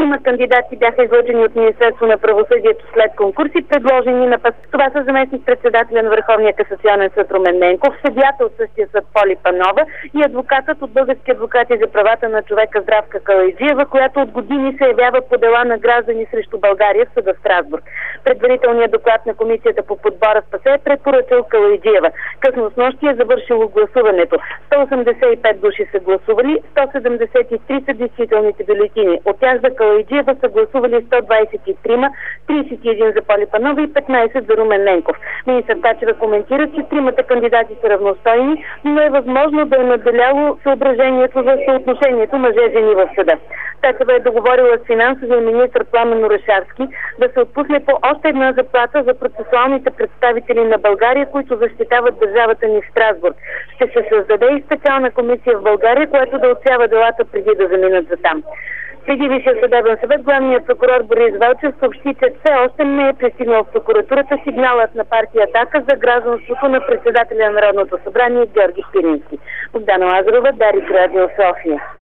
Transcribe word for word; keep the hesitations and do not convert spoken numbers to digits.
Трима кандидати бяха излъчени от Министерство на правосъдието след конкурси, предложени на ПАС. Това са заместник-председателя на Върховния касационен съд Румен Ненков, съдията от същия съд Поли Панова и адвокатът от Български адвокати за правата на човека Здравка Калайджиева, която от години се явява по дела на граждани срещу България в съда в Страсбург. Предварителният доклад на комисията по подбора в ПАСЕ е препоръчал Калайджиева. Късно снощи е завършило гласуването. сто осемдесет и пет души са гласували, сто седемдесет и три са действителните бюлетини. От тях за Калайджиева са гласували сто двадесет и три, тридесет и един за Поли Панова и петнадесет за Румен Ненков. Министър Тачева коментира, че тримата кандидати са равностойни, но е възможно да е наделяло съображението за съотношението мъже-жени в съда. Тачева е договорила с финансовия министър Пламен Орешарски да се отпусне по още една заплата за процесуалните представители на България, които защитават държавата ни в Страсбург. Ще се създаде и специална комисия в България, която да отсява делата преди да заминат за там. Преди Висшия съдебен съвет, главният прокурор Борис Велчев съобщи, че все още не е пристигнал в прокуратурата сигналът на партия „Атака” за гражданството на председателя на Народното събрание Георги Пирински. Богдана Лазарова, Дарик, Радио София.